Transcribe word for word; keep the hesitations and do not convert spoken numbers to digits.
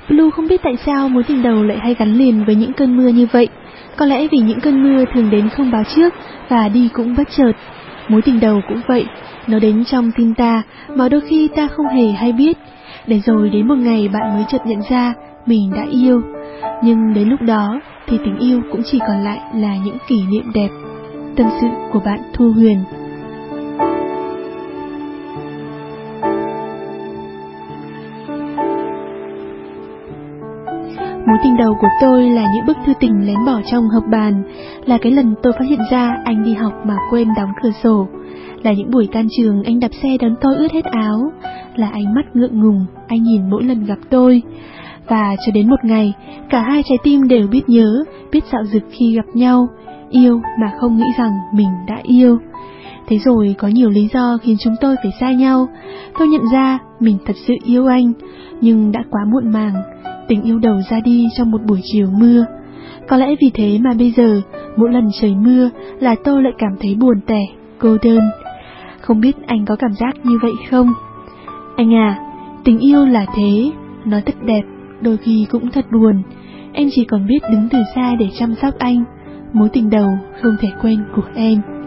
Blue không biết tại sao mối tình đầu lại hay gắn liền với những cơn mưa như vậy. Có lẽ vì những cơn mưa thường đến không báo trước và đi cũng bất chợt. Mối tình đầu cũng vậy, nó đến trong tim ta mà đôi khi ta không hề hay biết. Để rồi đến một ngày bạn mới chợt nhận ra mình đã yêu. Nhưng đến lúc đó thì tình yêu cũng chỉ còn lại là những kỷ niệm đẹp. Tâm sự của bạn Thu Huyền. Mối tình đầu của tôi là những bức thư tình lén bỏ trong hộp bàn, là cái lần tôi phát hiện ra anh đi học mà quên đóng cửa sổ, là những buổi tan trường anh đạp xe đón tôi ướt hết áo, là ánh mắt ngượng ngùng anh nhìn mỗi lần gặp tôi. Và cho đến một ngày, cả hai trái tim đều biết nhớ, biết dạo dực khi gặp nhau, yêu mà không nghĩ rằng mình đã yêu. Thế rồi có nhiều lý do khiến chúng tôi phải xa nhau. Tôi nhận ra mình thật sự yêu anh, nhưng đã quá muộn màng. Tình yêu đầu ra đi trong một buổi chiều mưa. Có lẽ vì thế mà bây giờ, mỗi lần trời mưa là tôi lại cảm thấy buồn tẻ, cô đơn. Không biết anh có cảm giác như vậy không? Anh à, tình yêu là thế, nó thật đẹp, đôi khi cũng thật buồn. Em chỉ còn biết đứng từ xa để chăm sóc anh, mối tình đầu không thể quên của em.